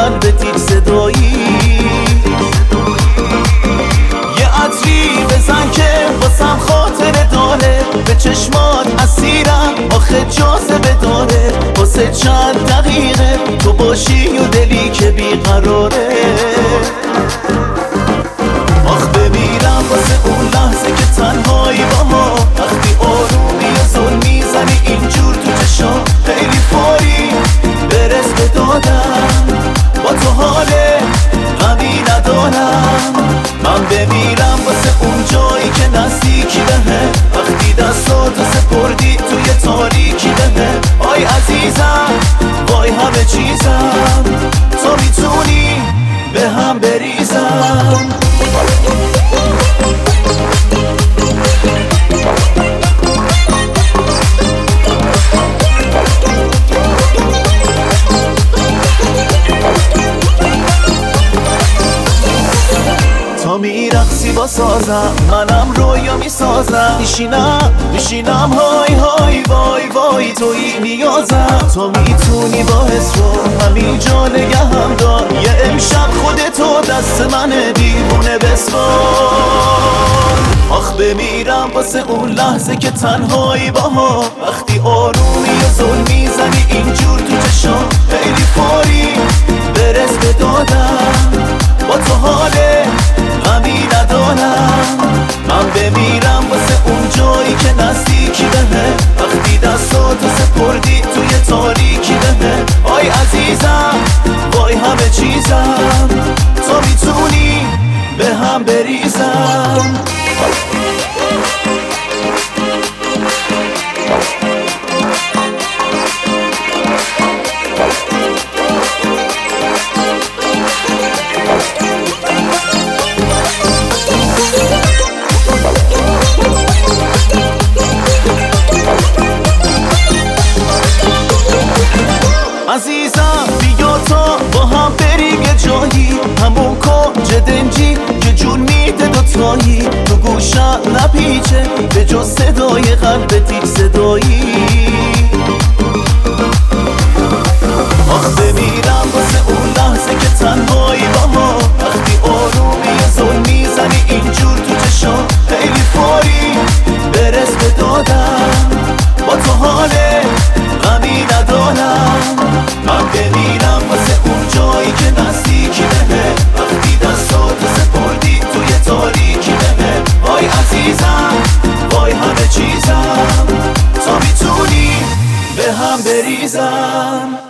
قلبت یک صدایی، یه عطری بزن که واسم خاطره داره، به چشمات اسیرم آخه جاذبه داره، واسه چند دقیقه تو باشی و دلی که بیقراره. آخ بمیرم واسه اون لحظه که تنهایی باها، وقتی آرومی و زل میزنی اینجور تو چشام، خیلی فوری برس به دادم، با تو حال غمی ندارم. من بمیرم واسه اون جایی که نزدیکی بهه، وقتی دستاتو سپردی توی تاریکی بهه. آی عزیزم وای همه چیزم، تو میتونی به هم بریزم. تا میرقصی با سازم، منم رویا میسازم، میشینم های های وای وای توی نیازم. تو میتونی با حس رو همینجا نگهم دار، یه امشب خودتو دست منه دیوونه بسپار. آخ بمیرم واسه اون لحظه که تنهایی باها، وقتی آرومی و زل میزنی اینجور تو چشام، خیلی فوری برس به دادم، با تو حال غمی ندارم. من بمیرم واسه اون جایی که نزدیکی بهه، وقتی دستاتو سپردی توی تاریکی بهه. آی عزیزم وای همه چیزم، تو میتونی به هم بریزم. عزیزم بیا تا با هم بریم یه جایی، همون کنج دنجی که جون میده دوتایی، تو گوشم نپیچه به جز صدای قلبت یک صدایی. آخ بمیرم واسه اون لحظه که تنهایی باها، وقتی آرومی زل میزنی اینجور تو چشام، خیلی فوری برس به دادم، با تو حال غمی ندارم. من بمیرم واسه اون جایی که نزدیکی بهه، وقتی دستاتو سپردی توی تاریکی بهه. وای عزیزم وای همه چیزم، تو میتونی به هم بریزم.